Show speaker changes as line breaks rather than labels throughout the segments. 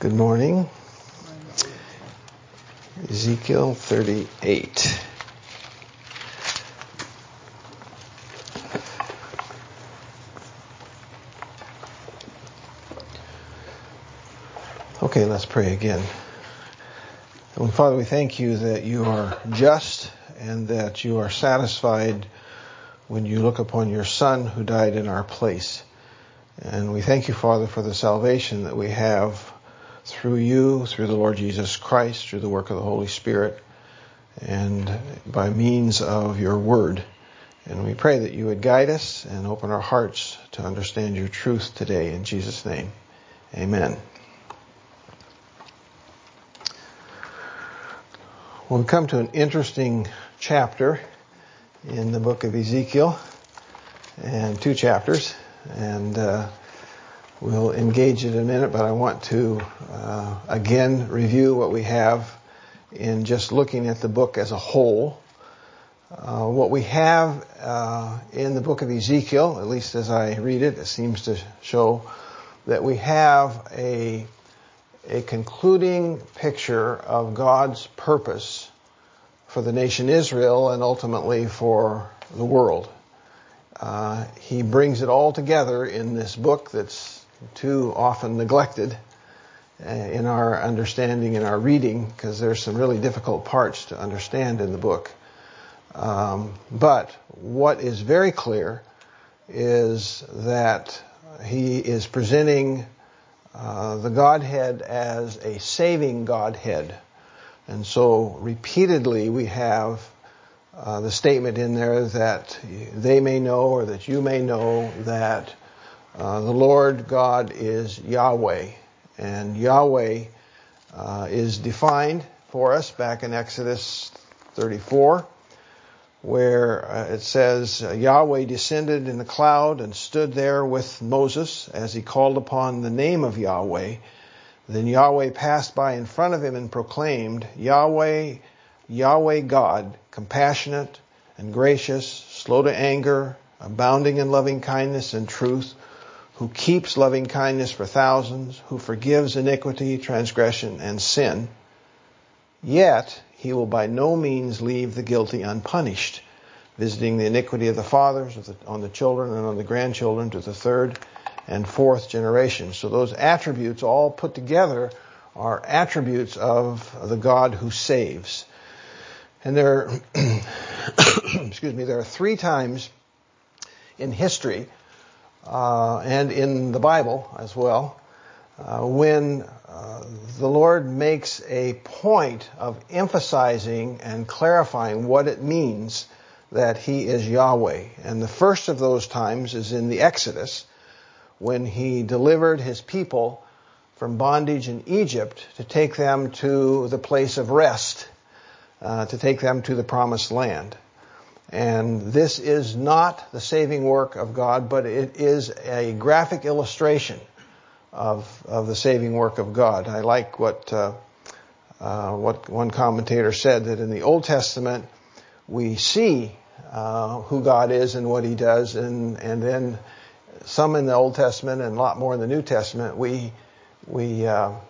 Good morning. Ezekiel 38. Okay, let's pray again. Heavenly Father, we thank you that you are just and that you are satisfied when you look upon your Son who died in our place. And we thank you, Father, for the salvation that we have through you, through the Lord Jesus Christ, through the work of the Holy Spirit, and by means of your word. And we pray that you would guide us and open our hearts to understand your truth today. In Jesus' name, amen. We'll come to an interesting chapter in the book of Ezekiel, and two chapters, and we'll engage it in a minute, but I want to again review what we have in just looking at the book as a whole. What we have in the book of Ezekiel, at least as I read it, it seems to show that we have a concluding picture of God's purpose for the nation Israel and ultimately for the world. He brings it all together in this book that's too often neglected in our understanding, in our reading, because there's some really difficult parts to understand in the book. But what is very clear is that he is presenting the Godhead as a saving Godhead. And so repeatedly we have the statement in there that they may know, or that you may know, that the Lord God is Yahweh. And Yahweh is defined for us back in Exodus 34, where it says, Yahweh descended in the cloud and stood there with Moses as he called upon the name of Yahweh. Then Yahweh passed by in front of him and proclaimed, Yahweh, Yahweh God, compassionate and gracious, slow to anger, abounding in loving kindness and truth, who keeps loving kindness for thousands, who forgives iniquity, transgression, and sin. Yet he will by no means leave the guilty unpunished, visiting the iniquity of the fathers on the children and on the grandchildren to the third and fourth generation. So those attributes all put together are attributes of the God who saves. And there are three times in history and in the Bible as well, when the Lord makes a point of emphasizing and clarifying what it means that He is Yahweh. And the first of those times is in the Exodus, when He delivered His people from bondage in Egypt to take them to the place of rest, to take them to the promised land. And this is not the saving work of God, but it is a graphic illustration of the saving work of God. I like what one commentator said, that in the Old Testament we see who God is and what He does, and then some in the Old Testament and a lot more in the New Testament we are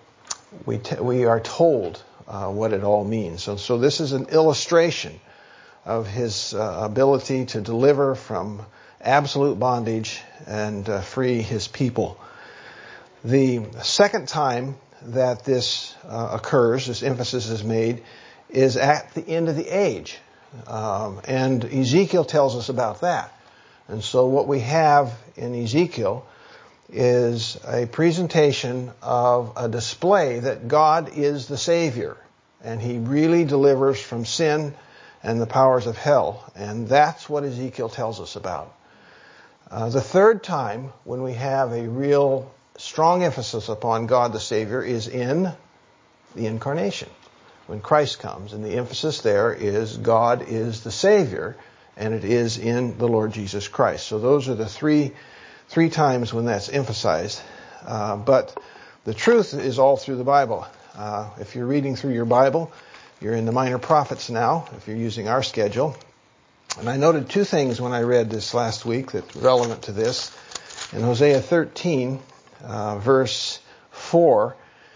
told what it all means. So this is an illustration of His ability to deliver from absolute bondage and free His people. The second time that this occurs, this emphasis is made, is at the end of the age. And Ezekiel tells us about that. And so what we have in Ezekiel is a presentation of a display that God is the Savior, and He really delivers from sin and the powers of hell. And that's what Ezekiel tells us about. The third time when we have a real strong emphasis upon God the Savior is in the Incarnation, when Christ comes. And the emphasis there is God is the Savior, and it is in the Lord Jesus Christ. So those are the three times when that's emphasized. But the truth is all through the Bible. If you're reading through your Bible, you're in the Minor Prophets now, if you're using our schedule. And I noted two things when I read this last week that's relevant to this. In Hosea 13, verse 4,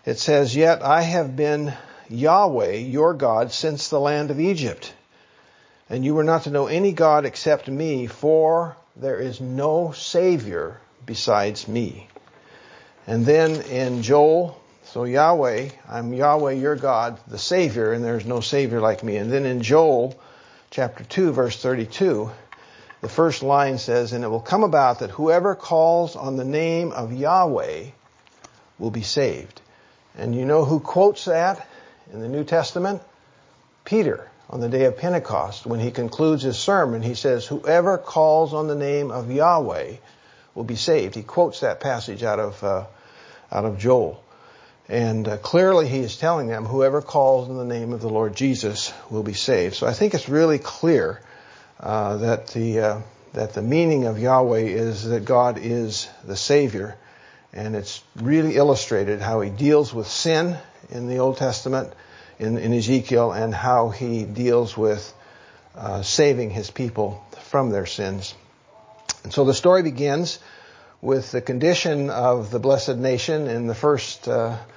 It says, "Yet I have been Yahweh, your God, since the land of Egypt. And you were not to know any God except me, for there is no Savior besides me." And then in Joel, so Yahweh, I'm Yahweh your God, the Savior, and there's no Savior like me. And then in Joel chapter 2, verse 32, the first line says, "And it will come about that whoever calls on the name of Yahweh will be saved." And you know who quotes that in the New Testament? Peter, on the day of Pentecost. When he concludes his sermon, he says, "Whoever calls on the name of Yahweh will be saved." He quotes that passage out of Joel. And clearly he is telling them, whoever calls in the name of the Lord Jesus will be saved. So I think it's really clear that the meaning of Yahweh is that God is the Savior. And it's really illustrated how he deals with sin in the Old Testament, in Ezekiel, and how he deals with saving his people from their sins. And so the story begins with the condition of the blessed nation in the first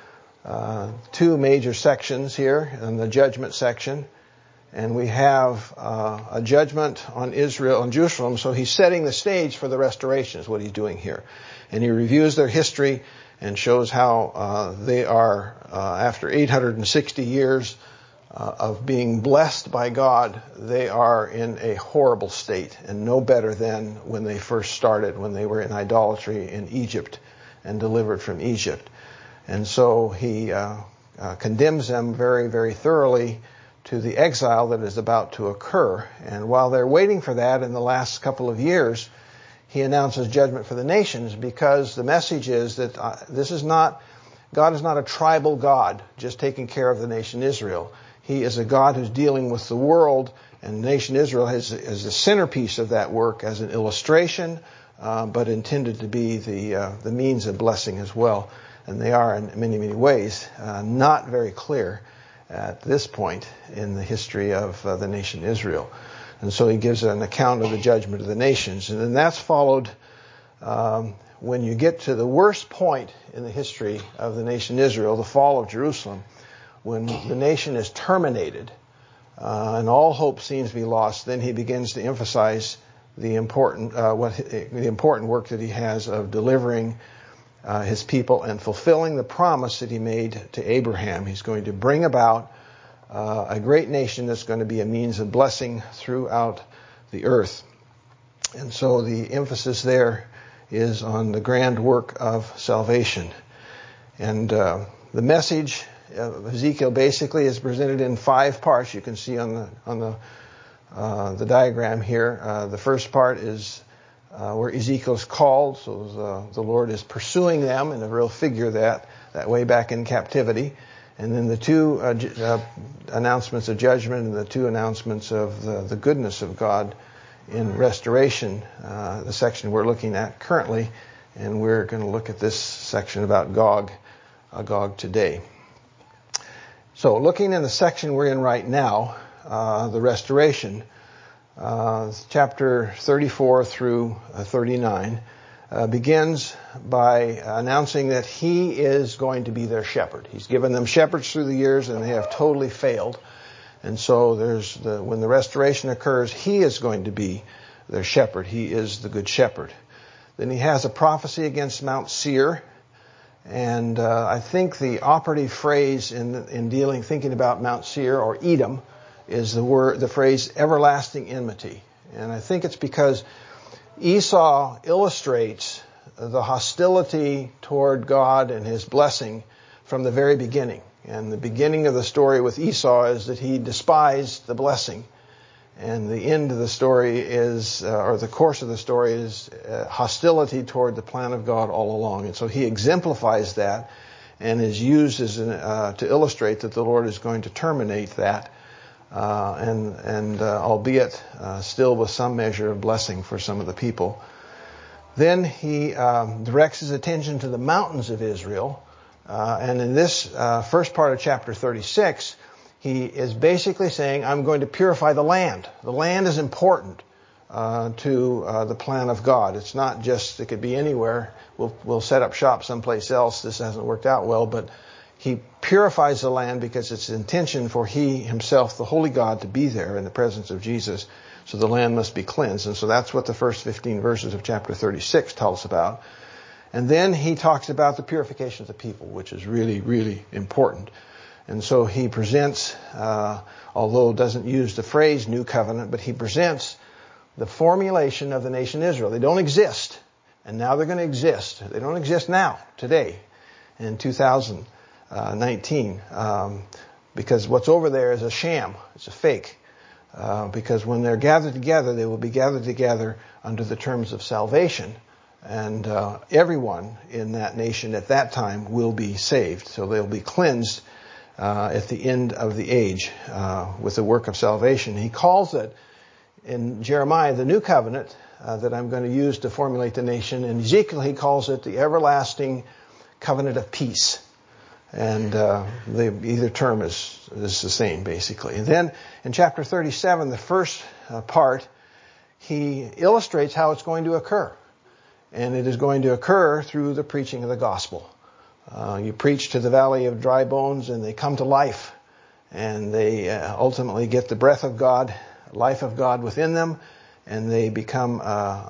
two major sections here, in the judgment section. And we have a judgment on Israel and Jerusalem. So he's setting the stage for the restoration is what he's doing here. And he reviews their history and shows how they are, after 860 years of being blessed by God, they are in a horrible state and no better than when they first started, when they were in idolatry in Egypt and delivered from Egypt. And so he condemns them very, very thoroughly to the exile that is about to occur. And while they're waiting for that in the last couple of years, he announces judgment for the nations, because the message is that God is not a tribal God just taking care of the nation Israel. He is a God who's dealing with the world, and the nation Israel is the centerpiece of that work as an illustration, but intended to be the means of blessing as well. And they are in many, many ways not very clear at this point in the history of the nation Israel. And so he gives an account of the judgment of the nations. And then that's followed when you get to the worst point in the history of the nation Israel, the fall of Jerusalem, when the nation is terminated and all hope seems to be lost. Then he begins to emphasize the important work that he has of delivering his people and fulfilling the promise that he made to Abraham. He's going to bring about a great nation that's going to be a means of blessing throughout the earth. And so the emphasis there is on the grand work of salvation. And the message of Ezekiel basically is presented in 5 parts. You can see on the diagram here. The first part is where Ezekiel's called. So the Lord is pursuing them in a real figure that way back in captivity. And then the 2 announcements of judgment and the 2 announcements of the goodness of God in restoration, the section we're looking at currently. And we're going to look at this section about Gog today. So looking in the section we're in right now, the restoration, chapter 34 through 39, begins by announcing that he is going to be their shepherd. He's given them shepherds through the years and they have totally failed. And so when the restoration occurs, he is going to be their shepherd. He is the good shepherd. Then he has a prophecy against Mount Seir. And I think the operative phrase in thinking about Mount Seir or Edom is the phrase everlasting enmity. And I think it's because Esau illustrates the hostility toward God and his blessing from the very beginning. And the beginning of the story with Esau is that he despised the blessing. And the end of the story is, or the course of the story is hostility toward the plan of God all along. And so he exemplifies that and is used to illustrate that the Lord is going to terminate that, albeit still with some measure of blessing for some of the people. Then he directs his attention to the mountains of Israel. And in this first part of chapter 36, he is basically saying, I'm going to purify the land. The land is important to the plan of God. It's not just, it could be anywhere. We'll set up shop someplace else. This hasn't worked out well, but He purifies the land because it's intention for He Himself, the Holy God, to be there in the presence of Jesus. So the land must be cleansed. And so that's what the first 15 verses of chapter 36 tell us about. And then He talks about the purification of the people, which is really, really important. And so He presents, although doesn't use the phrase new covenant, but He presents the formulation of the nation Israel. They don't exist. And now they're going to exist. They don't exist now, today, in 2019. Because what's over there is a sham. It's a fake. Because when they're gathered together, they will be gathered together under the terms of salvation. And everyone in that nation at that time will be saved. So they'll be cleansed at the end of the age with the work of salvation. He calls it, in Jeremiah, the new covenant that I'm going to use to formulate the nation. In Ezekiel, he calls it the everlasting covenant of peace. And either term is the same, basically. And then in chapter 37, the first part, he illustrates how it's going to occur. And it is going to occur through the preaching of the gospel. You preach to the valley of dry bones and they come to life. And they ultimately get the breath of God, life of God within them. And they become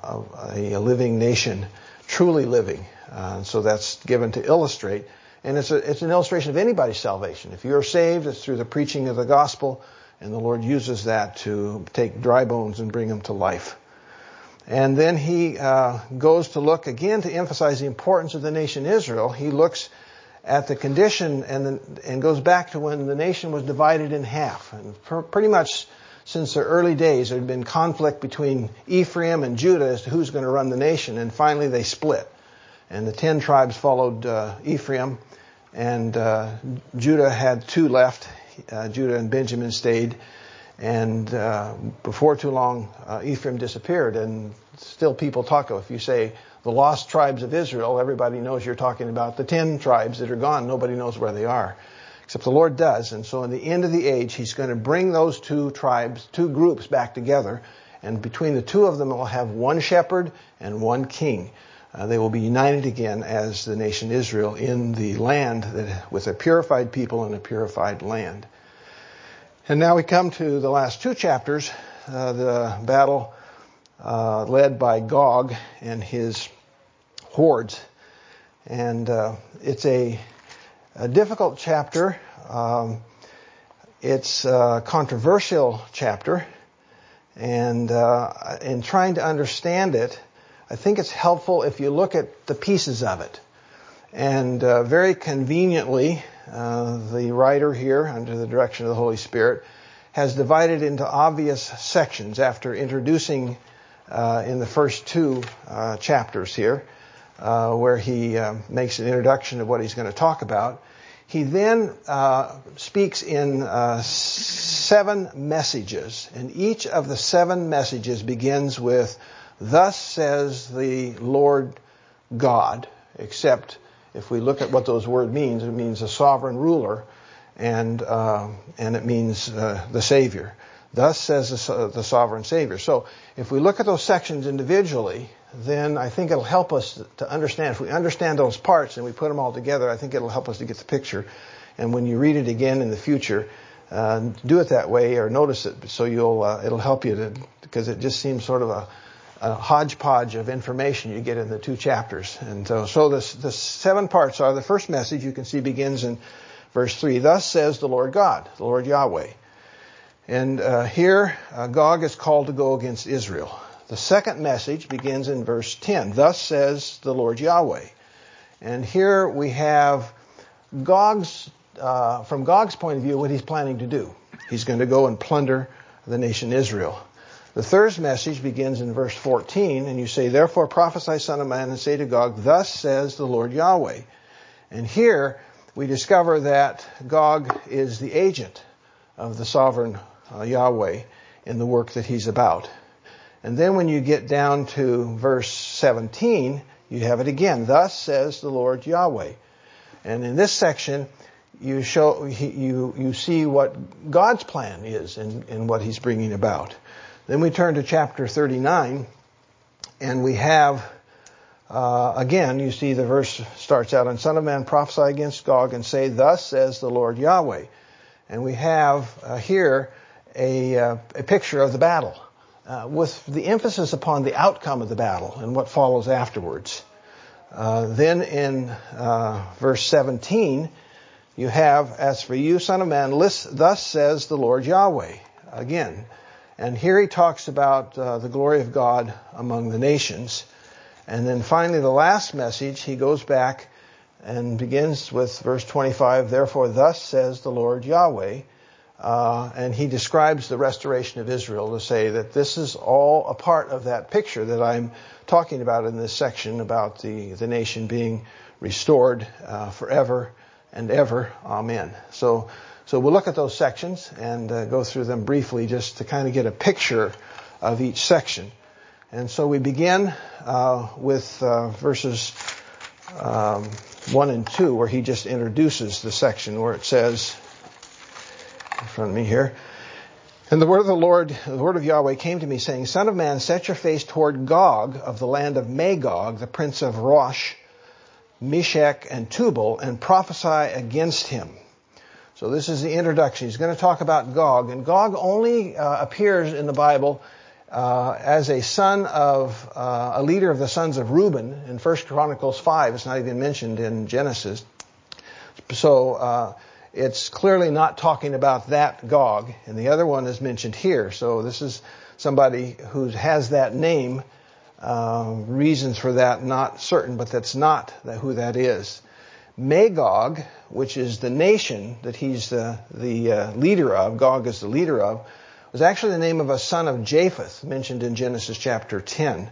a living nation, truly living. So that's given to illustrate. And it's an illustration of anybody's salvation. If you're saved, it's through the preaching of the gospel. And the Lord uses that to take dry bones and bring them to life. And then he goes to look again to emphasize the importance of the nation Israel. He looks at the condition and goes back to when the nation was divided in half. And pretty much since the early days, there had been conflict between Ephraim and Judah as to who's going to run the nation. And finally they split. And the 10 tribes followed Ephraim. And Judah had 2 left. Judah and Benjamin stayed. And before too long, Ephraim disappeared. And still people talk of, if you say the lost tribes of Israel, everybody knows you're talking about the 10 tribes that are gone. Nobody knows where they are. Except the Lord does. And so in the end of the age, He's going to bring those 2 tribes, 2 groups back together. And between the 2 of them, they'll have 1 shepherd and 1 king. They will be united again as the nation Israel in the land with a purified people and a purified land. And now we come to the last 2 chapters, the battle led by Gog and his hordes. And it's a difficult chapter. It's a controversial chapter. And in trying to understand it, I think it's helpful if you look at the pieces of it. And very conveniently, the writer here, under the direction of the Holy Spirit, has divided into obvious sections after introducing in the first 2 chapters here, where he makes an introduction of what he's going to talk about. He then speaks in 7 messages, and each of the 7 messages begins with, "Thus says the Lord God," except if we look at what those words means, it means a sovereign ruler, and it means the Savior. Thus says the sovereign Savior. So if we look at those sections individually, then I think it'll help us to understand. If we understand those parts and we put them all together, I think it'll help us to get the picture. And when you read it again in the future, do it that way or notice it, so it'll help you because it just seems sort of a hodgepodge of information you get in the 2 chapters. And so the 7 parts are: the first message you can see begins in verse 3. "Thus says the Lord God," the Lord Yahweh. And here Gog is called to go against Israel. The second message begins in verse 10. "Thus says the Lord Yahweh." And here we have from Gog's point of view, what he's planning to do. He's going to go and plunder the nation Israel. The third message begins in verse 14, and you say, "Therefore prophesy, son of man, and say to Gog, Thus says the Lord Yahweh." And here we discover that Gog is the agent of the sovereign Yahweh in the work that he's about. And then when you get down to verse 17, you have it again. "Thus says the Lord Yahweh." And in this section, you see what God's plan is in what He's bringing about. Then we turn to chapter 39, and we have again, you see the verse starts out, "And Son of Man, prophesy against Gog and say, Thus says the Lord Yahweh." And we have here a picture of the battle, with the emphasis upon the outcome of the battle and what follows afterwards. Then in verse 17, you have, "As for you, Son of Man, thus says the Lord Yahweh." Again. And here he talks about the glory of God among the nations. And then finally, the last message, he goes back and begins with verse 25, "Therefore thus says the Lord Yahweh." And he describes the restoration of Israel to say that this is all a part of that picture that I'm talking about in this section about the nation being restored forever and ever. Amen. So we'll look at those sections and go through them briefly just to kind of get a picture of each section. And so we begin with verses 1 and 2, where he just introduces the section where it says, in front of me here, "And the word of the Lord, the word of Yahweh came to me, saying, Son of man, set your face toward Gog of the land of Magog, the prince of Rosh, Meshech, and Tubal, and prophesy against him." So this is the introduction. He's going to talk about Gog. And Gog only appears in the Bible as a son of a leader of the sons of Reuben in 1 Chronicles 5. It's not even mentioned in Genesis. So it's clearly not talking about that Gog. And the other one is mentioned here. So this is somebody who has that name. Reasons for that not certain, but that's not who that is. Magog, which is the nation that he's the leader of, Gog is the leader of, was actually the name of a son of Japheth, mentioned in Genesis chapter 10.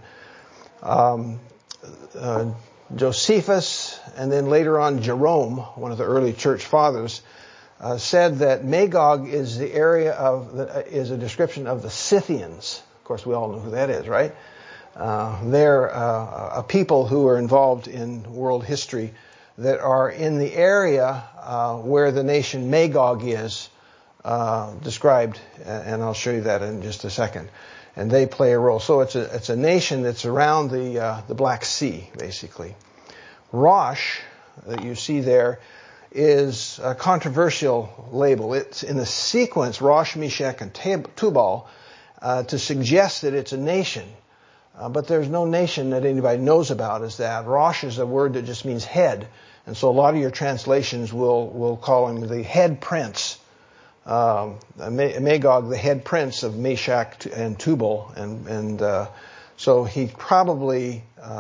Josephus, and then later on Jerome, one of the early church fathers, said that Magog is the area is a description of the Scythians. Of course, we all know who that is, right? They're a people who are involved in world history that are in the area where the nation Magog is described, and I'll show you that in just a second. And they play a role. So it's a nation that's around the Black Sea, basically. Rosh, that you see there, is a controversial label. It's in the sequence Rosh, Meshech, and Tubal to suggest that it's a nation. But there's no nation that anybody knows about as that. Rosh is a word that just means head. And so a lot of your translations will call him the head prince. Magog, the head prince of Meshech and Tubal. And so he probably,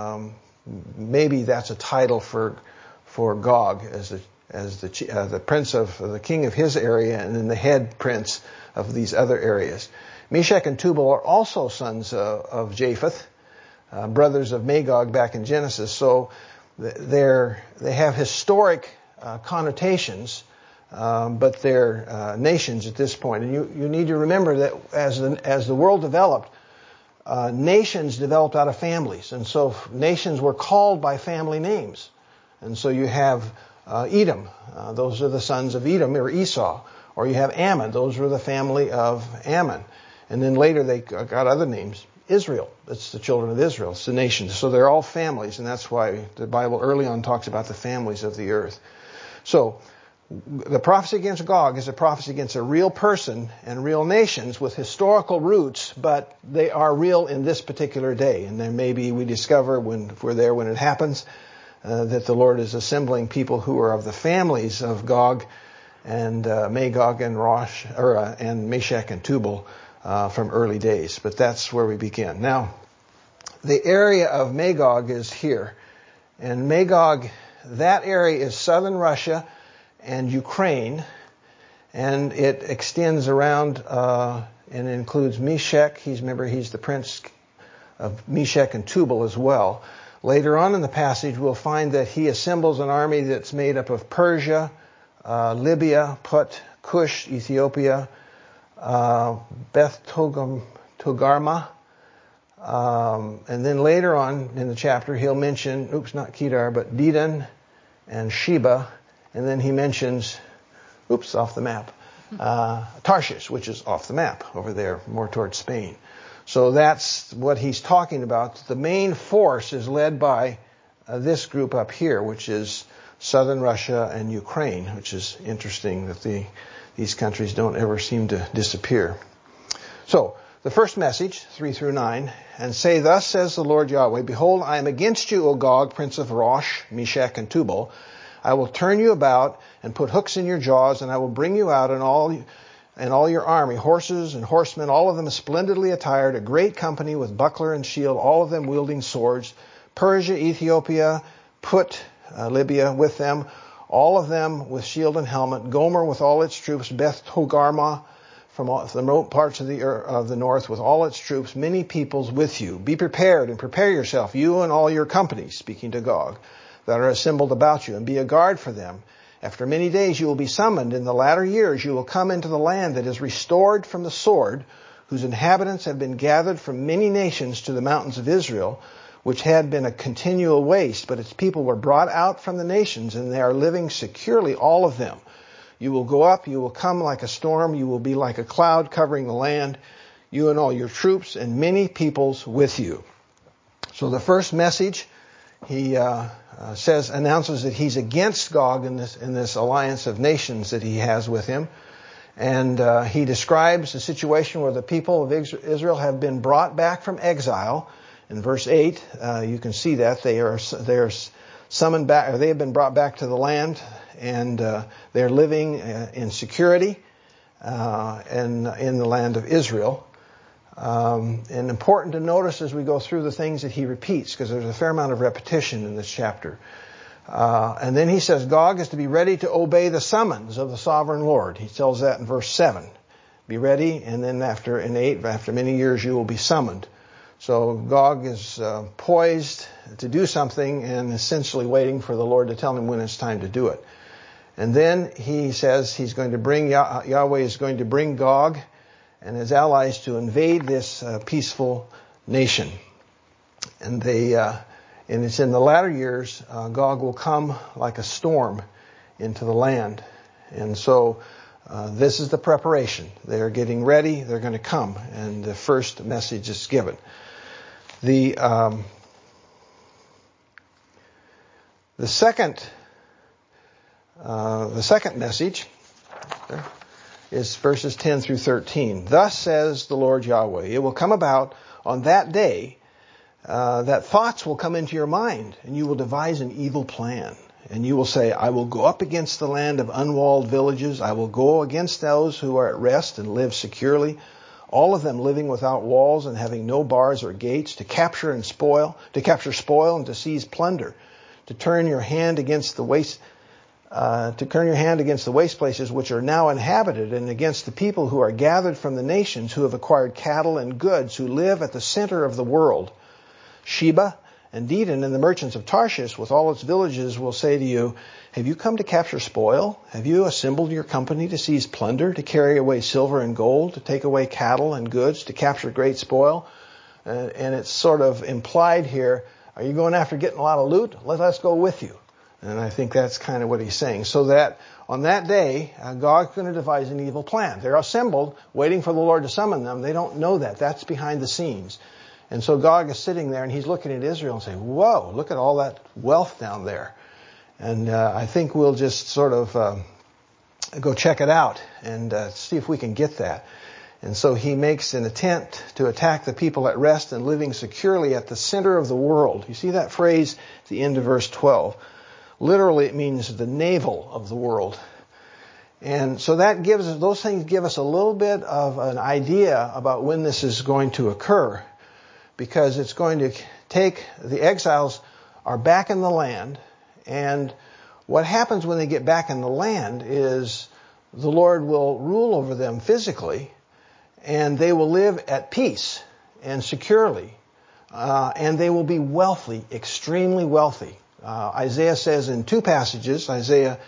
maybe that's a title for Gog as the prince of the king of his area, and then the head prince of these other areas. Meshech and Tubal are also sons of Japheth, brothers of Magog back in Genesis. So they have historic connotations, but they're nations at this point. And you need to remember that as the world developed, nations developed out of families. And so nations were called by family names. And so you have Edom. Those are the sons of Edom, or Esau. Or you have Ammon. Those were the family of Ammon. And then later they got other names. Israel. It's the children of Israel. It's the nations. So they're all families. And that's why the Bible early on talks about the families of the earth. So the prophecy against Gog is a prophecy against a real person and real nations with historical roots, but they are real in this particular day. And then maybe we discover if we're there when it happens, that the Lord is assembling people who are of the families of Gog and Magog and Rosh, and Meshech and Tubal from early days. But that's where we begin. Now, the area of Magog is here. And Magog, that area is southern Russia and Ukraine. And it extends around and includes Meshech. He's the prince of Meshech and Tubal as well. Later on in the passage, we'll find that he assembles an army that's made up of Persia, Libya, Put, Cush, Ethiopia, Beth Togarmah, and then later on in the chapter he'll mention, not Kedar, but Dedan and Sheba, and then he mentions, off the map, Tarshish, which is off the map over there, more towards Spain. So that's what he's talking about. The main force is led by this group up here, which is southern Russia and Ukraine, which is interesting that these countries don't ever seem to disappear. So, the first message, 3 through 9, and say, thus says the Lord Yahweh, behold, I am against you, O Gog, prince of Rosh, Meshech, and Tubal. I will turn you about and put hooks in your jaws, and I will bring you out and all your army, horses and horsemen, all of them splendidly attired, a great company with buckler and shield, all of them wielding swords. Persia, Ethiopia, Put, Libya with them, all of them with shield and helmet. Gomer with all its troops, Beth Togarmah from all the remote parts of the north with all its troops, many peoples with you. Be prepared and prepare yourself, you and all your companies, speaking to Gog, that are assembled about you, and be a guard for them. After many days you will be summoned. In the latter years you will come into the land that is restored from the sword, whose inhabitants have been gathered from many nations to the mountains of Israel, which had been a continual waste, but its people were brought out from the nations, and they are living securely, all of them. You will go up, you will come like a storm, you will be like a cloud covering the land, you and all your troops, and many peoples with you. So the first message, he announces that he's against Gog in this alliance of nations that he has with him. And he describes the situation where the people of Israel have been brought back from exile. In verse 8, you can see that they are summoned back, or they have been brought back to the land, and they're living in security in the land of Israel. And important to notice as we go through the things that he repeats, because there's a fair amount of repetition in this chapter. And then he says Gog is to be ready to obey the summons of the sovereign Lord. He tells that in verse 7. Be ready, and then after many years you will be summoned. So Gog is poised to do something and essentially waiting for the Lord to tell him when it's time to do it. And then he says he's going to bring, Yahweh is going to bring Gog and his allies to invade this peaceful nation. And it's in the latter years, Gog will come like a storm into the land. And so this is the preparation. They're getting ready, they're going to come, and the first message is given. The second message is verses 10 through 13. Thus says the Lord Yahweh, it will come about on that day that thoughts will come into your mind, and you will devise an evil plan. And you will say, I will go up against the land of unwalled villages. I will go against those who are at rest and live securely, all of them living without walls and having no bars or gates, to capture spoil and to seize plunder, to turn your hand against the waste places which are now inhabited, and against the people who are gathered from the nations, who have acquired cattle and goods, who live at the center of the world. Sheba and Dedan and the merchants of Tarshish with all its villages will say to you, have you come to capture spoil? Have you assembled your company to seize plunder, to carry away silver and gold, to take away cattle and goods, to capture great spoil? And it's sort of implied here, are you going after getting a lot of loot? Let us go with you. And I think that's kind of what he's saying. So that on that day, Gog's going to devise an evil plan. They're assembled, waiting for the Lord to summon them. They don't know that. That's behind the scenes. And so Gog is sitting there and he's looking at Israel and saying, whoa, look at all that wealth down there. And I think we'll just sort of go check it out and see if we can get that. And so he makes an attempt to attack the people at rest and living securely at the center of the world. You see that phrase at the end of verse 12. Literally it means the navel of the world. And so those things give us a little bit of an idea about when this is going to occur. Because it's going to take, the exiles are back in the land, and what happens when they get back in the land is the Lord will rule over them physically, and they will live at peace and securely, and they will be wealthy, extremely wealthy. Isaiah says in two passages, Isaiah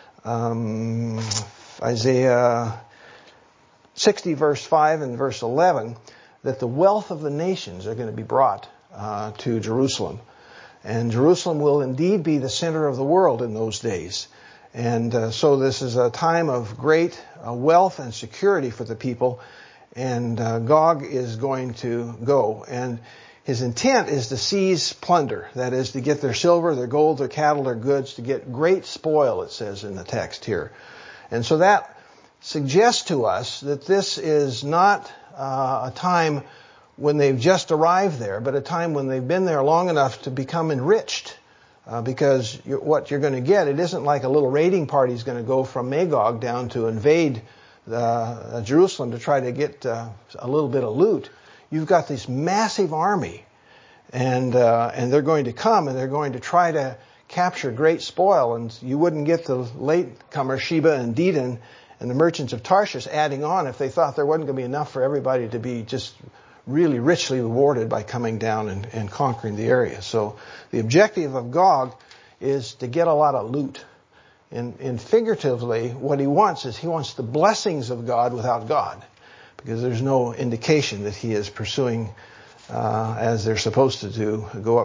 60 verse 5 and verse 11, that the wealth of the nations are going to be brought to Jerusalem. And Jerusalem will indeed be the center of the world in those days. And so this is a time of great wealth and security for the people. And Gog is going to go. And His intent is to seize plunder, that is, to get their silver, their gold, their cattle, their goods, to get great spoil, it says in the text here. And so that suggests to us that this is not a time when they've just arrived there, but a time when they've been there long enough to become enriched. Because what you're going to get, it isn't like a little raiding party is going to go from Magog down to invade Jerusalem to try to get a little bit of loot. You've got this massive army, and they're going to come and they're going to try to capture great spoil, and you wouldn't get the latecomers Sheba and Dedan and the merchants of Tarshish adding on if they thought there wasn't going to be enough for everybody to be just really richly rewarded by coming down and conquering the area. So the objective of Gog is to get a lot of loot. And figuratively, what he wants the blessings of God without God, because there's no indication that he is pursuing, as they're supposed to do, go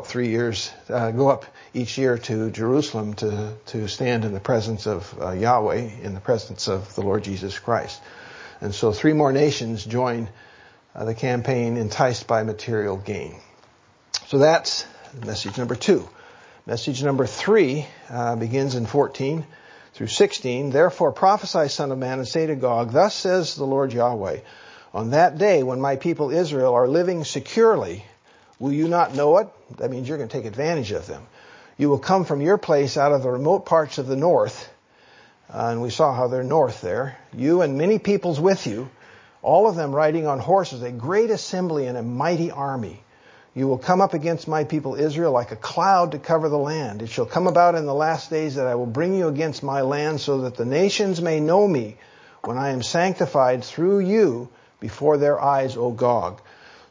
up each year to Jerusalem to stand in the presence of Yahweh, in the presence of the Lord Jesus Christ. And so 3 more nations join the campaign, enticed by material gain. So that's message number 2. Message number 3 begins in 14 through 16. Therefore prophesy, son of man, and say to Gog, thus says the Lord Yahweh, on that day when my people Israel are living securely, will you not know it? That means you're going to take advantage of them. You will come from your place out of the remote parts of the north, and we saw how they're north there, you and many peoples with you, all of them riding on horses, a great assembly and a mighty army. You will come up against my people Israel like a cloud to cover the land. It shall come about in the last days that I will bring you against my land so that the nations may know me when I am sanctified through you before their eyes, O Gog.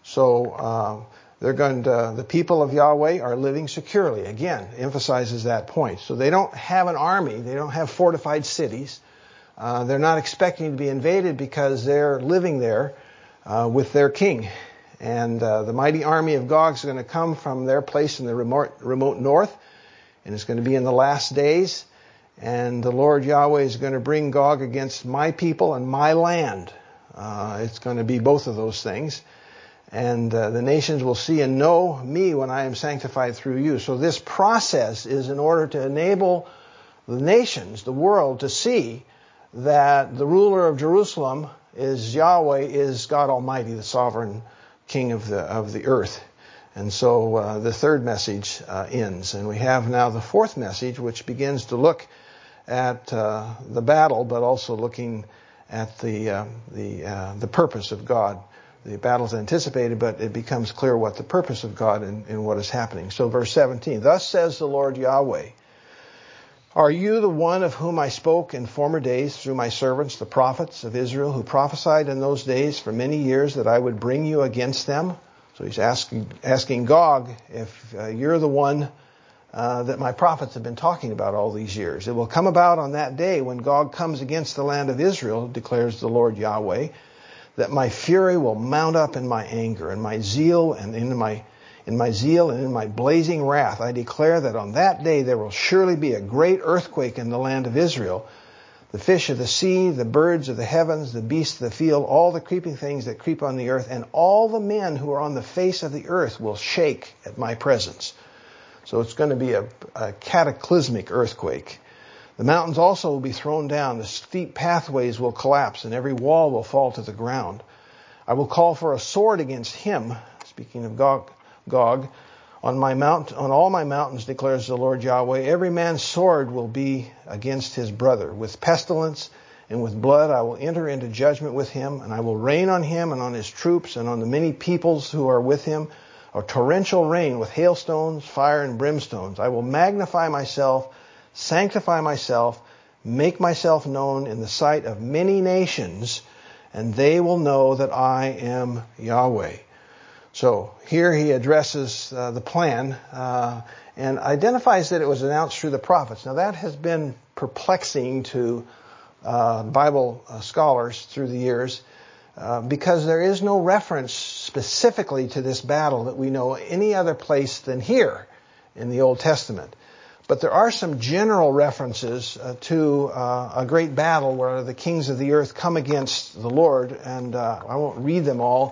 So the people of Yahweh are living securely. Again, emphasizes that point. So they don't have an army. They don't have fortified cities. They're not expecting to be invaded because they're living there with their king. And the mighty army of Gog is going to come from their place in the remote north, and it's going to be in the last days. And the Lord Yahweh is going to bring Gog against my people and my land. It's going to be both of those things. And the nations will see and know me when I am sanctified through you. So this process is in order to enable the nations, the world, to see that the ruler of Jerusalem is Yahweh, is God Almighty, the sovereign King of the earth. And so the third message ends. And we have now the fourth message, which begins to look at the battle, but also looking at the purpose of God. The battle's anticipated, but it becomes clear what the purpose of God and what is happening. So verse 17, thus says the Lord Yahweh, are you the one of whom I spoke in former days through my servants, the prophets of Israel, who prophesied in those days for many years that I would bring you against them? So he's asking Gog if you're the one that my prophets have been talking about all these years. It will come about on that day when Gog comes against the land of Israel, declares the Lord Yahweh, that my fury will mount up in my anger and my zeal and in my blazing wrath. I declare that on that day there will surely be a great earthquake in the land of Israel. The fish of the sea, the birds of the heavens, the beasts of the field, all the creeping things that creep on the earth, and all the men who are on the face of the earth will shake at my presence. So it's going to be a cataclysmic earthquake. The mountains also will be thrown down. The steep pathways will collapse, and every wall will fall to the ground. I will call for a sword against him, speaking of Gog, on all my mountains, declares the Lord Yahweh. Every man's sword will be against his brother. With pestilence and with blood I will enter into judgment with him, and I will rain on him and on his troops and on the many peoples who are with him, a torrential rain with hailstones, fire, and brimstones. I will magnify myself, sanctify myself, make myself known in the sight of many nations, and they will know that I am Yahweh. So here he addresses the plan and identifies that it was announced through the prophets. Now that has been perplexing to Bible scholars through the years because there is no reference specifically to this battle that we know any other place than here in the Old Testament. But there are some general references to a great battle where the kings of the earth come against the Lord, and I won't read them all.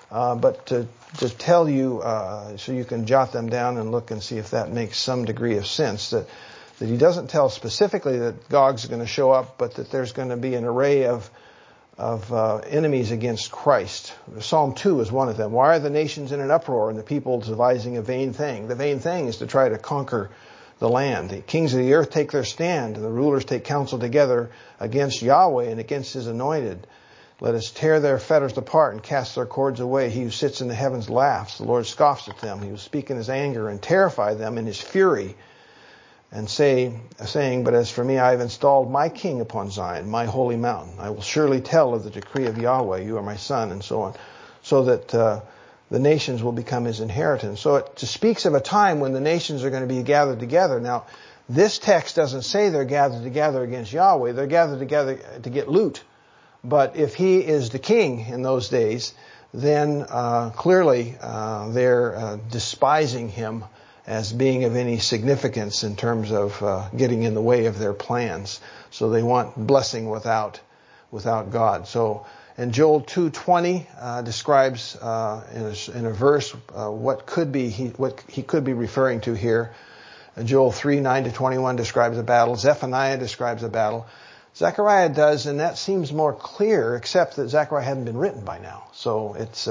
but to tell you, so you can jot them down and look and see if that makes some degree of sense, that he doesn't tell specifically that Gog's going to show up, but that there's going to be an array of enemies against Christ. Psalm 2 is one of them. Why are the nations in an uproar and the people devising a vain thing? The vain thing is to try to conquer the land. The kings of the earth take their stand, and the rulers take counsel together against Yahweh and against his anointed. Let us tear their fetters apart and cast their cords away. He who sits in the heavens laughs. The Lord scoffs at them. He will speak in his anger and terrify them in his fury, and saying, but as for me, I have installed my king upon Zion, my holy mountain. I will surely tell of the decree of Yahweh. You are my son, and so on. So that the nations will become his inheritance. So it speaks of a time when the nations are going to be gathered together. Now, this text doesn't say they're gathered together against Yahweh. They're gathered together to get loot. But if he is the king in those days, then clearly they're despising him as being of any significance in terms of getting in the way of their plans. So they want blessing without God. So, and Joel 2:20 describes in a verse what he could be referring to here. Joel 3:9-21 describes a battle. Zephaniah describes a battle. Zechariah does, and that seems more clear, except that Zechariah hadn't been written by now. So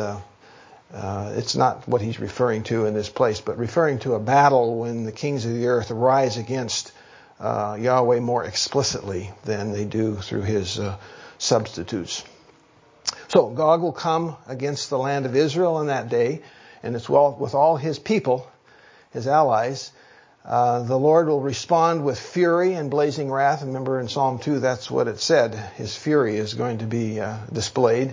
it's not what he's referring to in this place, but referring to a battle when the kings of the earth rise against Yahweh more explicitly than they do through his substitutes. So Gog will come against the land of Israel in that day, and it's with all his people, his allies. The Lord will respond with fury and blazing wrath. Remember in Psalm 2, that's what it said. His fury is going to be displayed.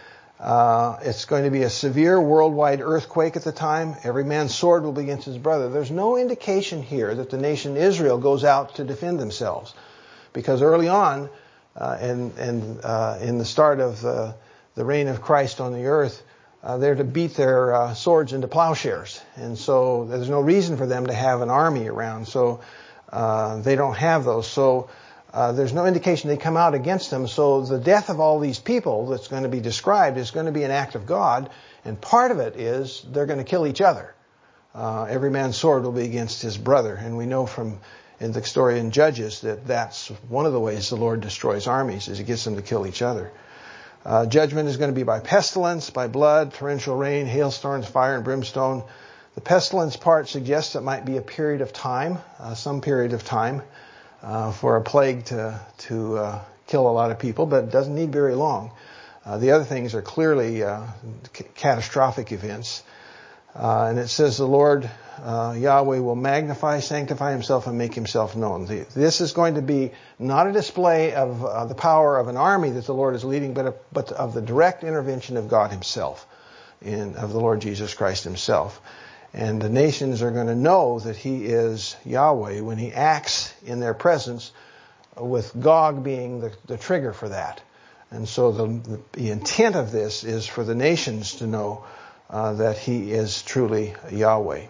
It's going to be a severe worldwide earthquake at the time. Every man's sword will be against his brother. There's no indication here that the nation Israel goes out to defend themselves, because early on, in the start of the reign of Christ on the earth, they're to beat their swords into plowshares, and so there's no reason for them to have an army around. So they don't have those. So there's no indication they come out against them. So the death of all these people that's going to be described is going to be an act of God, and part of it is they're going to kill each other. Every man's sword will be against his brother, and we know from in the story in Judges that that's one of the ways the Lord destroys armies, is he gets them to kill each other. Judgment is going to be by pestilence, by blood, torrential rain, hailstorms, fire, and brimstone. The pestilence part suggests it might be a period of time, some period of time, for a plague to kill a lot of people, but it doesn't need very long. The other things are clearly catastrophic events. And it says the Lord Yahweh will magnify, sanctify himself, and make himself known. This is going to be not a display of the power of an army that the Lord is leading, but of the direct intervention of God himself, of the Lord Jesus Christ himself. And the nations are going to know that he is Yahweh when he acts in their presence, with Gog being the trigger for that. And so the intent of this is for the nations to know that he is truly Yahweh.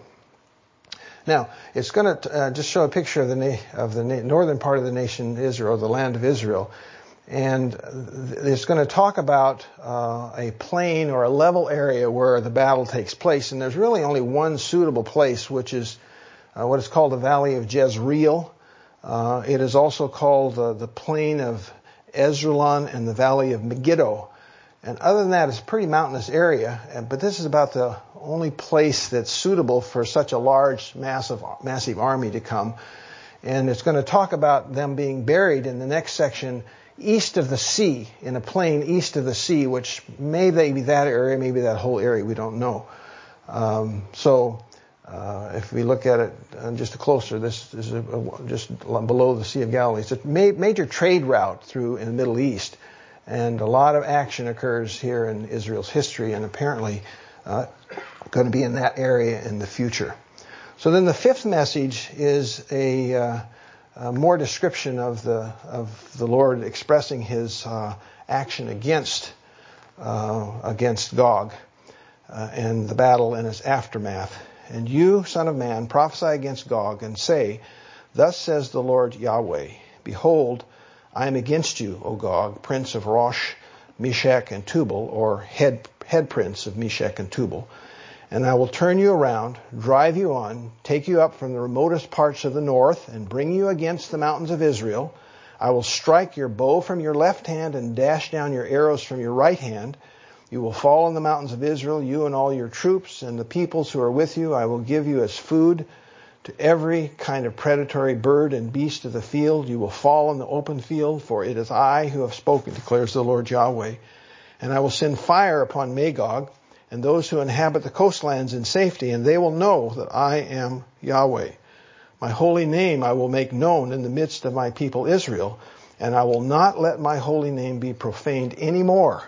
Now, it's going to just show a picture of the northern part of the nation Israel, the land of Israel. And it's going to talk about a plain or a level area where the battle takes place. And there's really only one suitable place, which is what is called the Valley of Jezreel. It is also called the plain of Esdraelon and the Valley of Megiddo. And other than that, it's a pretty mountainous area. But this is about the only place that's suitable for such a large, massive army to come. And it's going to talk about them being buried in the next section east of the sea, in a plain east of the sea, which may be that area, maybe that whole area, we don't know. If we look at it just closer, this is just below the Sea of Galilee. It's a major trade route through in the Middle East. And a lot of action occurs here in Israel's history, and apparently going to be in that area in the future. So then the fifth message is a more description of the Lord expressing his action against Gog and the battle and its aftermath. And you, son of man, prophesy against Gog and say, thus says the Lord Yahweh, behold, I am against you, O Gog, prince of Rosh, Meshech, and Tubal, or head head prince of Meshech and Tubal. And I will turn you around, drive you on, take you up from the remotest parts of the north, and bring you against the mountains of Israel. I will strike your bow from your left hand and dash down your arrows from your right hand. You will fall in the mountains of Israel, you and all your troops, and the peoples who are with you. I will give you as food to every kind of predatory bird and beast of the field. You will fall in the open field, for it is I who have spoken, declares the Lord Yahweh. And I will send fire upon Magog and those who inhabit the coastlands in safety, and they will know that I am Yahweh. My holy name I will make known in the midst of my people Israel, and I will not let my holy name be profaned any more,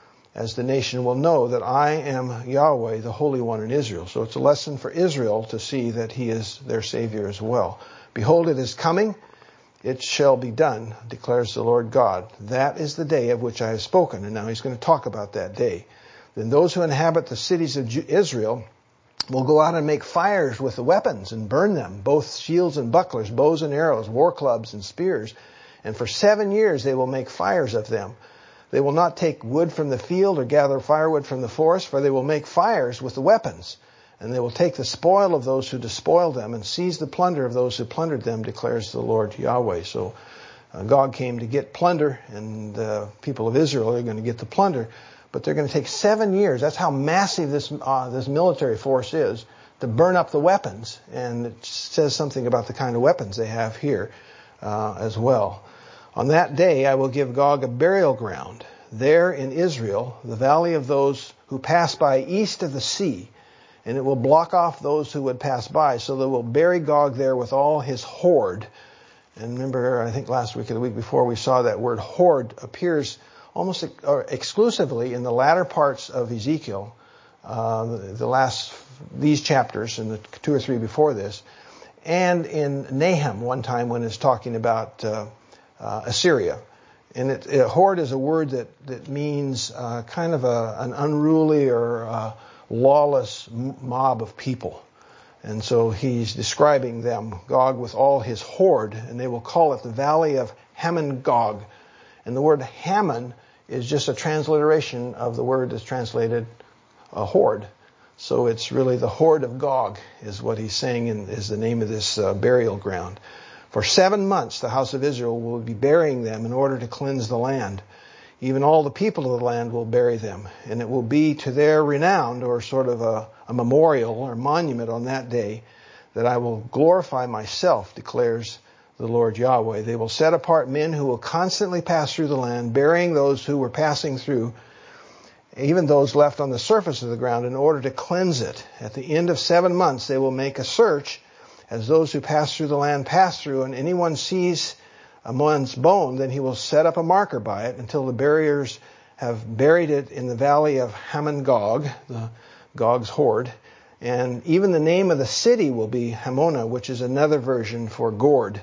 as the nation will know that I am Yahweh, the Holy One in Israel. So it's a lesson for Israel to see that he is their Savior as well. Behold, it is coming. It shall be done, declares the Lord God. That is the day of which I have spoken. And now he's going to talk about that day. Then those who inhabit the cities of Israel will go out and make fires with the weapons and burn them, both shields and bucklers, bows and arrows, war clubs and spears. And for 7 years they will make fires of them. They will not take wood from the field or gather firewood from the forest, for they will make fires with the weapons. And they will take the spoil of those who despoiled them and seize the plunder of those who plundered them, declares the Lord Yahweh. So Gog came to get plunder, and the people of Israel are going to get the plunder. But they're going to take 7 years. That's how massive this military force is, to burn up the weapons. And it says something about the kind of weapons they have here as well. On that day I will give Gog a burial ground. There in Israel, the valley of those who pass by east of the sea. And it will block off those who would pass by. So they will bury Gog there with all his horde. And remember, I think last week or the week before, we saw that word horde appears almost exclusively in the latter parts of Ezekiel, these chapters and the 2 or 3 before this, and in Nahum one time when it's talking about Assyria. And horde is a word that means kind of an unruly or lawless mob of people. And so he's describing them, Gog with all his horde, and they will call it the Valley of Hamon-Gog. And the word Hammon is just a transliteration of the word that's translated horde. So it's really the horde of Gog is what he's saying is the name of this burial ground. For 7 months the house of Israel will be burying them in order to cleanse the land. Even all the people of the land will bury them. And it will be to their renown, or sort of a memorial or monument on that day, that I will glorify myself, declares the Lord Yahweh. They will set apart men who will constantly pass through the land, burying those who were passing through, even those left on the surface of the ground, in order to cleanse it. At the end of 7 months they will make a search, as those who pass through the land pass through, and anyone sees a man's bone, then he will set up a marker by it until the buriers have buried it in the valley of Hamon-Gog, the Gog's horde. And even the name of the city will be Hamona, which is another version for gourd,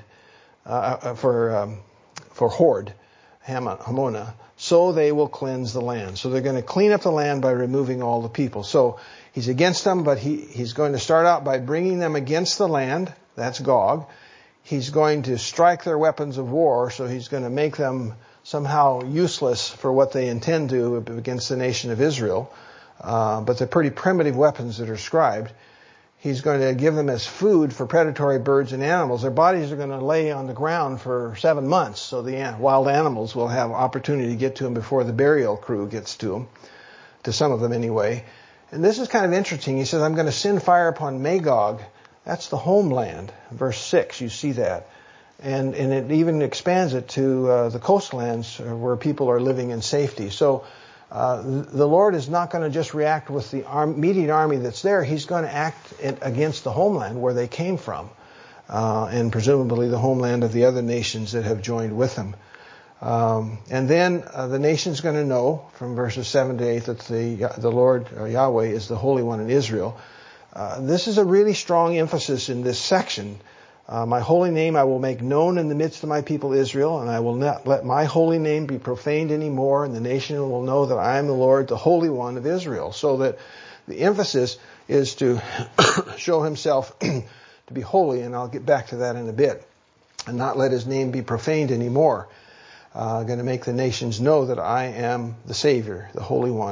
for horde, Hamona. So they will cleanse the land. So they're going to clean up the land by removing all the people. So he's against them, but he's going to start out by bringing them against the land. That's Gog. He's going to strike their weapons of war, so he's going to make them somehow useless for what they intend to against the nation of Israel. But they're pretty primitive weapons that are described. He's going to give them as food for predatory birds and animals. Their bodies are going to lay on the ground for 7 months, so the wild animals will have opportunity to get to them before the burial crew gets to them, to some of them anyway. And this is kind of interesting. He says, I'm going to send fire upon Magog. That's the homeland. Verse 6, you see that. And it even expands it to the coastlands where people are living in safety. So the Lord is not going to just react with the immediate army that's there. He's going to act against the homeland where they came from, and presumably the homeland of the other nations that have joined with them. And then the nation's going to know from verses 7 to 8 that the Lord Yahweh is the Holy One in Israel. This is a really strong emphasis in this section. My holy name I will make known in the midst of my people Israel, and I will not let my holy name be profaned anymore, and the nation will know that I am the Lord, the Holy One of Israel. So that the emphasis is to show himself to be holy, and I'll get back to that in a bit, and not let his name be profaned anymore. Going to make the nations know that I am the Savior, the Holy One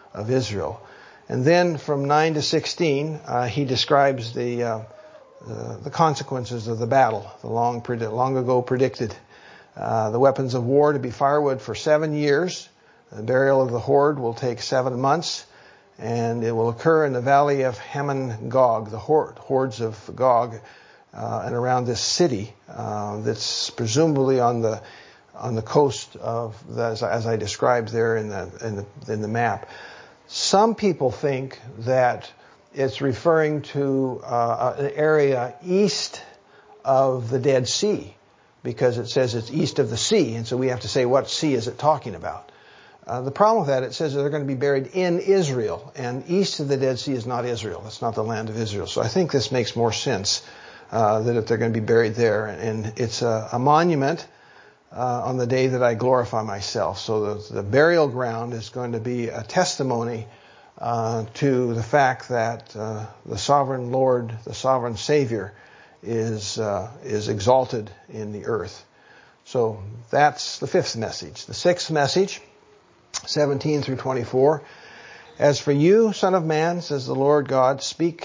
of Israel. And then from 9 to 16, he describes the consequences of the battle, the long ago predicted. The weapons of war to be firewood for 7 years. The burial of the horde will take 7 months, and it will occur in the valley of Hamon Gog, the hordes of Gog, and around this city that's presumably on the coast of, as I described there in the map. Some people think that it's referring to an area east of the Dead Sea, because it says it's east of the sea, and so we have to say, what sea is it talking about? The problem with that, it says that they're going to be buried in Israel, and east of the Dead Sea is not Israel. It's not the land of Israel. So I think this makes more sense, that if they're going to be buried there. And it's a monument on the day that I glorify myself. So the burial ground is going to be a testimony to the fact that the sovereign Lord, the sovereign Savior, is exalted in the earth. So that's the fifth message. The sixth message, 17 through 24. As for you, son of man, says the Lord God,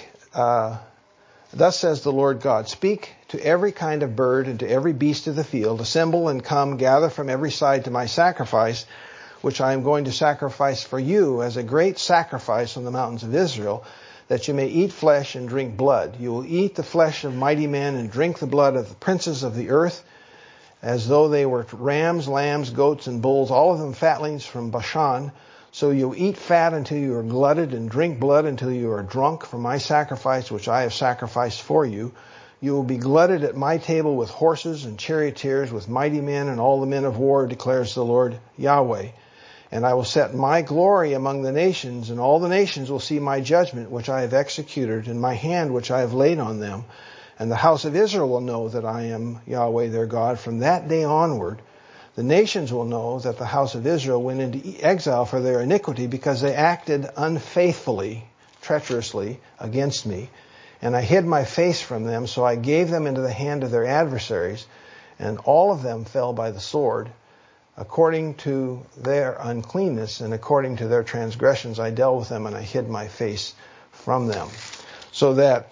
thus says the Lord God, speak to every kind of bird and to every beast of the field, assemble and come, gather from every side to my sacrifice, which I am going to sacrifice for you as a great sacrifice on the mountains of Israel, that you may eat flesh and drink blood. You will eat the flesh of mighty men and drink the blood of the princes of the earth, as though they were rams, lambs, goats, and bulls, all of them fatlings from Bashan. So you'll eat fat until you are glutted, and drink blood until you are drunk from my sacrifice, which I have sacrificed for you. You will be glutted at my table with horses and charioteers, with mighty men and all the men of war, declares the Lord Yahweh. And I will set my glory among the nations, and all the nations will see my judgment, which I have executed, and my hand which I have laid on them. And the house of Israel will know that I am Yahweh their God. From that day onward, the nations will know that the house of Israel went into exile for their iniquity, because they acted unfaithfully, treacherously against me. And I hid my face from them, so I gave them into the hand of their adversaries, and all of them fell by the sword. According to their uncleanness and according to their transgressions, I dealt with them, and I hid my face from them. So that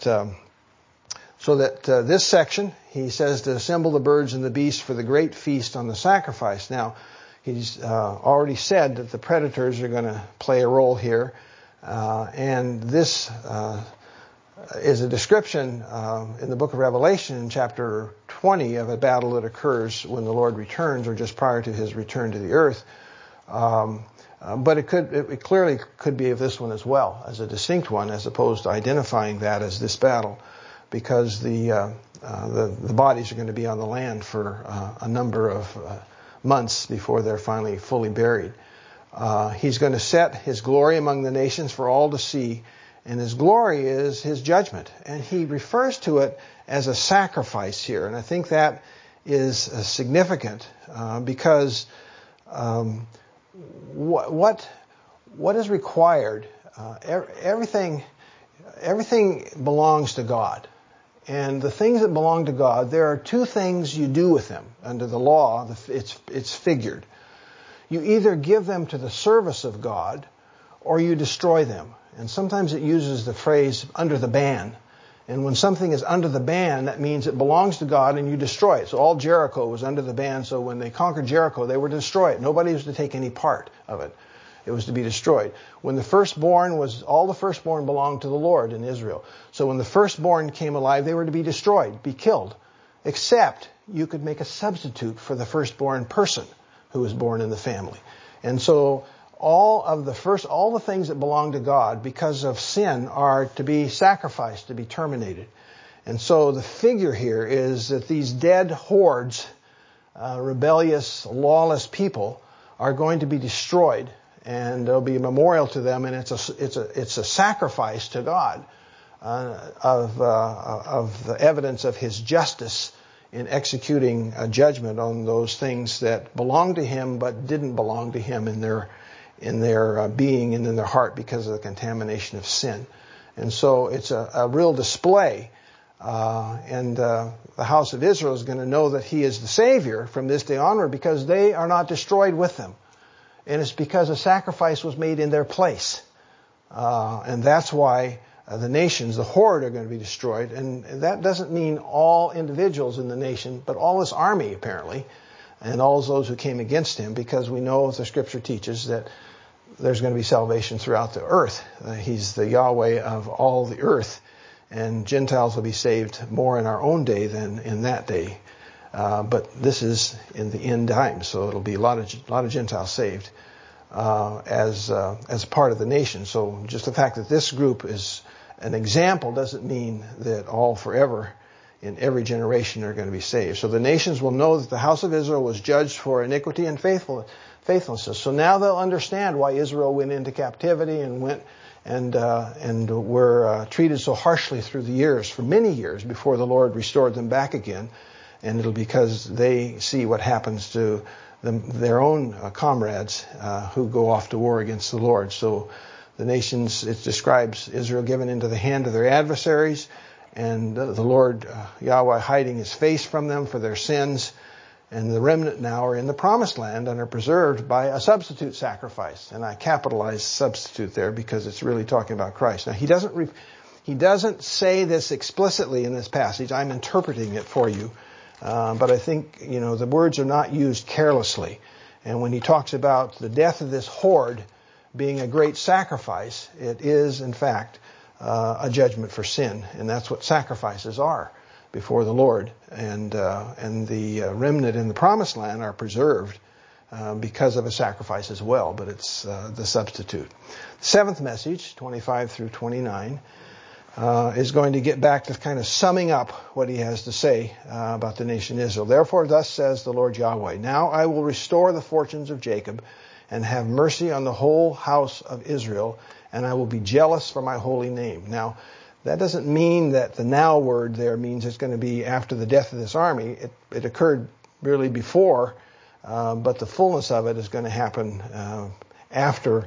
this section, he says to assemble the birds and the beasts for the great feast on the sacrifice. Now, he's already said that the predators are going to play a role here, and this is a description in the book of Revelation in chapter 20 of a battle that occurs when the Lord returns, or just prior to his return to the earth. But it clearly could be of this one as well, as a distinct one, as opposed to identifying that as this battle, because the bodies are going to be on the land for a number of months before they're finally fully buried. He's going to set his glory among the nations for all to see, and his glory is his judgment. And he refers to it as a sacrifice here, and I think that is significant because what is required? Everything belongs to God. And the things that belong to God, there are two things you do with them. Under the law, it's figured. You either give them to the service of God, or you destroy them. And sometimes it uses the phrase under the ban. And when something is under the ban, that means it belongs to God and you destroy it. So all Jericho was under the ban, so when they conquered Jericho, they were to destroy it. Nobody was to take any part of it. It was to be destroyed. When the firstborn all the firstborn belonged to the Lord in Israel. So when the firstborn came alive, they were to be destroyed, be killed. Except you could make a substitute for the firstborn person who was born in the family. And so all the things that belong to God because of sin are to be sacrificed, to be terminated. And so the figure here is that these dead hordes, rebellious, lawless people, are going to be destroyed. And there'll be a memorial to them, and it's a sacrifice to God of the evidence of his justice in executing a judgment on those things that belong to him but didn't belong to him in their being and in their heart because of the contamination of sin. And so it's a real display. And the house of Israel is going to know that he is the Savior from this day onward, because they are not destroyed with them. and it's because a sacrifice was made in their place. And that's why the nations, the horde, are going to be destroyed. And that doesn't mean all individuals in the nation, but all his army, apparently, and all those who came against him, because we know, as the Scripture teaches, that there's going to be salvation throughout the earth. He's the Yahweh of all the earth, and Gentiles will be saved more in our own day than in that day. But this is in the end times, so it'll be a lot of Gentiles saved as part of the nation. So just the fact that this group is an example doesn't mean that all forever in every generation are going to be saved. So the nations will know that the house of Israel was judged for iniquity and faithlessness. So now they'll understand why Israel went into captivity and were treated so harshly through the years, for many years, before the Lord restored them back again. And it'll be because they see what happens to their own comrades who go off to war against the Lord. So the nations, it describes Israel given into the hand of their adversaries, and the Lord Yahweh hiding his face from them for their sins. And the remnant now are in the promised land and are preserved by a substitute sacrifice. And I capitalize substitute there because it's really talking about Christ. Now, he doesn't say this explicitly in this passage. I'm interpreting it for you. But I think, the words are not used carelessly. And when he talks about the death of this horde being a great sacrifice, it is, in fact, a judgment for sin. And that's what sacrifices are before the Lord. And the remnant in the promised land are preserved because of a sacrifice as well. But it's the substitute. The seventh message, 25 through 29, is going to get back to kind of summing up what he has to say about the nation Israel. Therefore, thus says the Lord Yahweh, now I will restore the fortunes of Jacob and have mercy on the whole house of Israel, and I will be jealous for my holy name. Now, that doesn't mean that the now word there means it's going to be after the death of this army. It occurred really before, but the fullness of it is going to happen after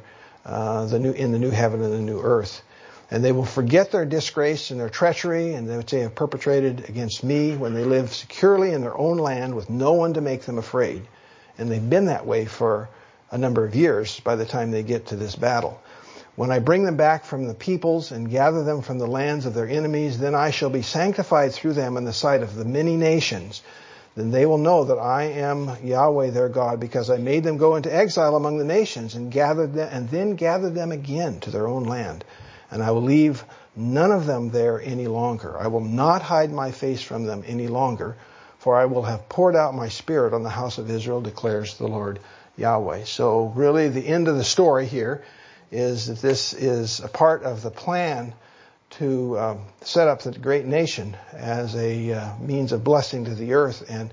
in the new heaven and the new earth. And they will forget their disgrace and their treachery and which they have perpetrated against me when they live securely in their own land with no one to make them afraid. And they've been that way for a number of years by the time they get to this battle. When I bring them back from the peoples and gather them from the lands of their enemies, then I shall be sanctified through them in the sight of the many nations. Then they will know that I am Yahweh their God, because I made them go into exile among the nations and then gathered them again to their own land. And I will leave none of them there any longer. I will not hide my face from them any longer, for I will have poured out my spirit on the house of Israel, declares the Lord Yahweh. So really the end of the story here is that this is a part of the plan to set up the great nation as a means of blessing to the earth. And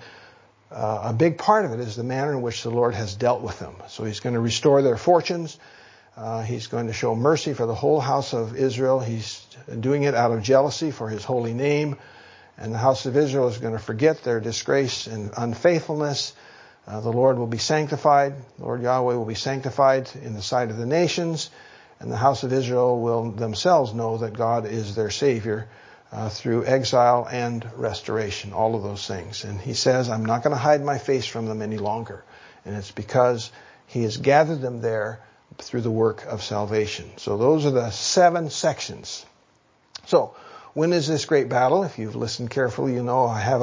a big part of it is the manner in which the Lord has dealt with them. So he's going to restore their fortunes. He's going to show mercy for the whole house of Israel. He's doing it out of jealousy for his holy name. And the house of Israel is going to forget their disgrace and unfaithfulness. The Lord will be sanctified. The Lord Yahweh will be sanctified in the sight of the nations. And the house of Israel will themselves know that God is their Savior through exile and restoration, all of those things. And he says, I'm not going to hide my face from them any longer. And it's because he has gathered them there through the work of salvation. So those are the 7 sections. So when is this great battle? If you've listened carefully, you know I have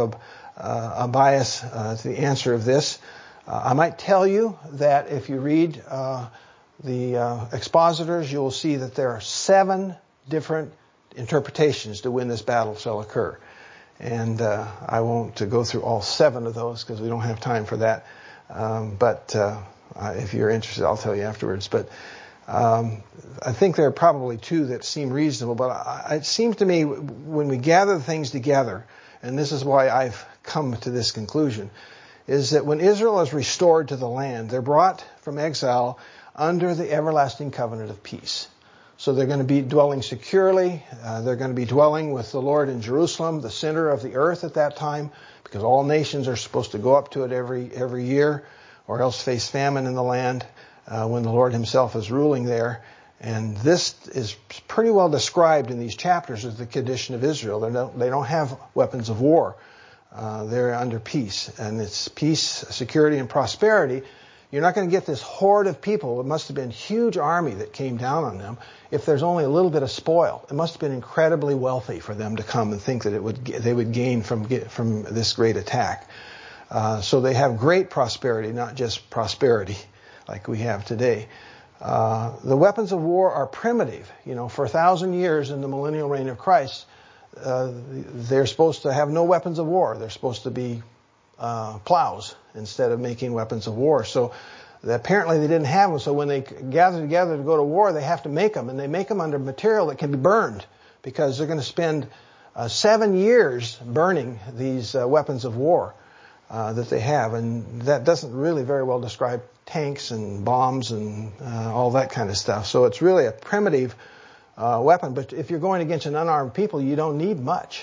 a bias to the answer of this. I might tell you that if you read the expositors, you will see that there are 7 different interpretations to when this battle shall occur. And I won't go through all 7 of those because we don't have time for that. But if you're interested, I'll tell you afterwards. But I think there are probably 2 that seem reasonable. But it seems to me when we gather things together, and this is why I've come to this conclusion, is that when Israel is restored to the land, they're brought from exile under the everlasting covenant of peace. So they're going to be dwelling securely. They're going to be dwelling with the Lord in Jerusalem, the center of the earth at that time, because all nations are supposed to go up to it every year, or else face famine in the land when the Lord himself is ruling there. And this is pretty well described in these chapters as the condition of Israel. They don't have weapons of war. They're under peace. And it's peace, security, and prosperity You're not going to get this horde of people. It must have been a huge army that came down on them. If there's only a little bit of spoil, it must have been incredibly wealthy for them to come and think that they would gain from this great attack. So they have great prosperity, not just prosperity like we have today. The weapons of war are primitive. For 1,000 years in the millennial reign of Christ, they're supposed to have no weapons of war. They're supposed to be plows instead of making weapons of war. So apparently they didn't have them. So when they gather together to go to war, they have to make them. And they make them under material that can be burned, because they're going to spend 7 years burning these weapons of war that they have. And that doesn't really very well describe tanks and bombs and all that kind of stuff. So it's really a primitive weapon. But if you're going against an unarmed people, you don't need much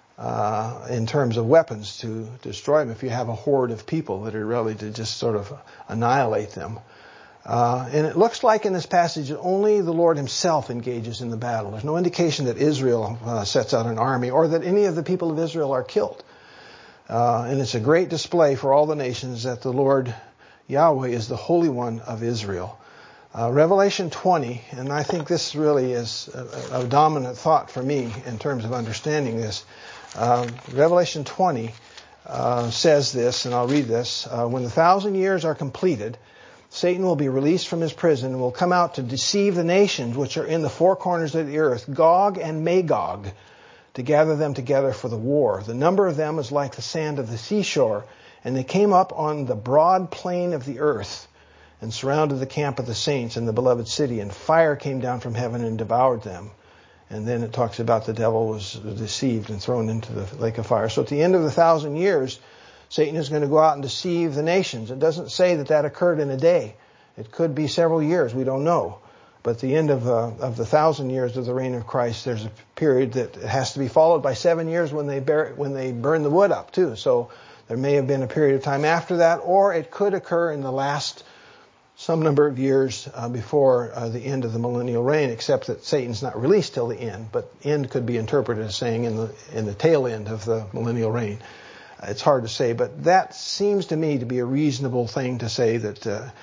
in terms of weapons to destroy them if you have a horde of people that are ready to just sort of annihilate them. And it looks like in this passage that only the Lord himself engages in the battle. There's no indication that Israel sets out an army or that any of the people of Israel are killed. And it's a great display for all the nations that the Lord Yahweh is the Holy One of Israel. Revelation 20, and I think this really is a dominant thought for me in terms of understanding this. Revelation 20 says this, and I'll read this. When the 1,000 years are completed, Satan will be released from his prison and will come out to deceive the nations which are in the four corners of the earth, Gog and Magog, to gather them together for the war. The number of them is like the sand of the seashore, and they came up on the broad plain of the earth and surrounded the camp of the saints in the beloved city, and fire came down from heaven and devoured them. And then it talks about the devil was deceived and thrown into the lake of fire. So at the end of the 1,000 years, Satan is going to go out and deceive the nations. It doesn't say that occurred in a day. It could be several years. We don't know. But at the end of the 1,000 years of the reign of Christ, there's a period that has to be followed by 7 years when they burn the wood up too. So there may have been a period of time after that, or it could occur in the last some number of years before the end of the millennial reign, except that Satan's not released till the end. But end could be interpreted as saying in the tail end of the millennial reign. It's hard to say, but that seems to me to be a reasonable thing to say that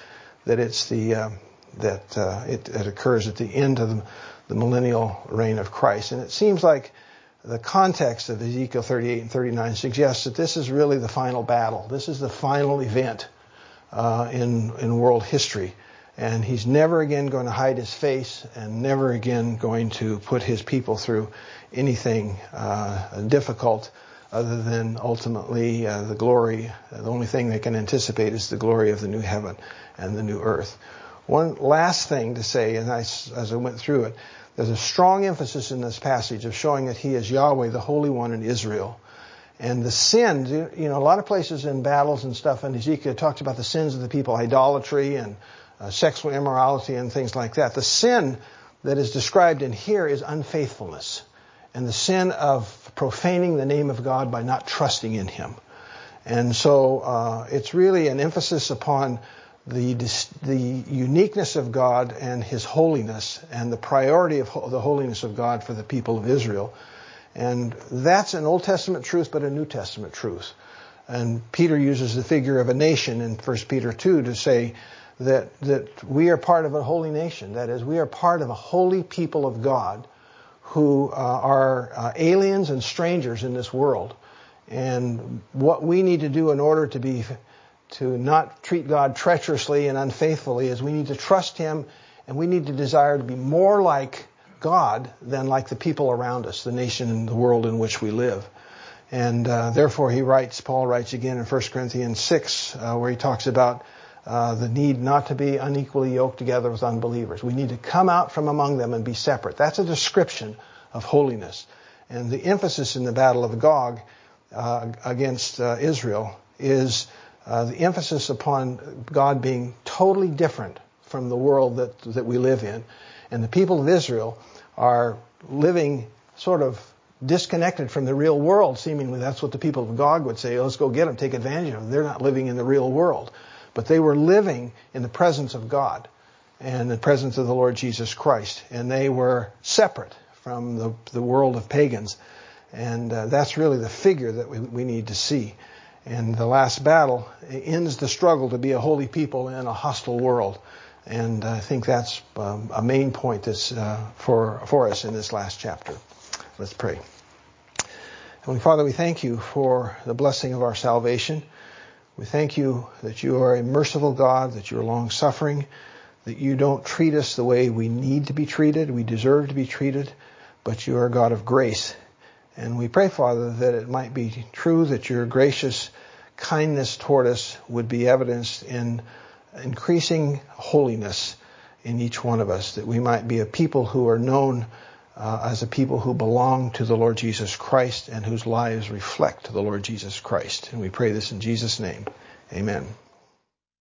it occurs at the end of the millennial reign of Christ. And it seems like the context of Ezekiel 38 and 39 suggests that this is really the final battle. This is the final event in world history. And he's never again going to hide his face and never again going to put his people through anything difficult other than ultimately the glory. The only thing they can anticipate is the glory of the new heaven and the new earth. One last thing to say, and as I went through it, there's a strong emphasis in this passage of showing that he is Yahweh, the Holy One in Israel. And the sins, a lot of places in battles and stuff in Ezekiel talks about the sins of the people, idolatry and sexual immorality and things like that. The sin that is described in here is unfaithfulness and the sin of profaning the name of God by not trusting in him. And so it's really an emphasis upon the uniqueness of God and his holiness and the priority of the holiness of God for the people of Israel. And that's an Old Testament truth, but a New Testament truth. And Peter uses the figure of a nation in 1 Peter 2 to say that we are part of a holy nation. That is, we are part of a holy people of God who are aliens and strangers in this world. And what we need to do in order to not treat God treacherously and unfaithfully is we need to trust him, and we need to desire to be more like God than like the people around us, the nation and the world in which we live. And therefore Paul writes again in 1 Corinthians 6 where he talks about the need not to be unequally yoked together with unbelievers. We need to come out from among them and be separate. That's a description of holiness. And the emphasis in the battle of Gog against Israel is the emphasis upon God being totally different from the world that we live in. And the people of Israel are living sort of disconnected from the real world, seemingly. That's what the people of Gog would say. Let's go get them, take advantage of them. They're not living in the real world. But they were living in the presence of God and the presence of the Lord Jesus Christ. And they were separate from the world of pagans. And that's really the figure that we need to see. And the last battle ends the struggle to be a holy people in a hostile world. And I think that's a main point that's for us in this last chapter. Let's pray. Heavenly Father, we thank you for the blessing of our salvation. We thank you that you are a merciful God, that you are long-suffering, that you don't treat us the way we need to be treated, we deserve to be treated, but you are a God of grace. And we pray, Father, that it might be true that your gracious kindness toward us would be evidenced in increasing holiness in each one of us, that we might be a people who are known as a people who belong to the Lord Jesus Christ and whose lives reflect the Lord Jesus Christ. And we pray this in Jesus' name. Amen.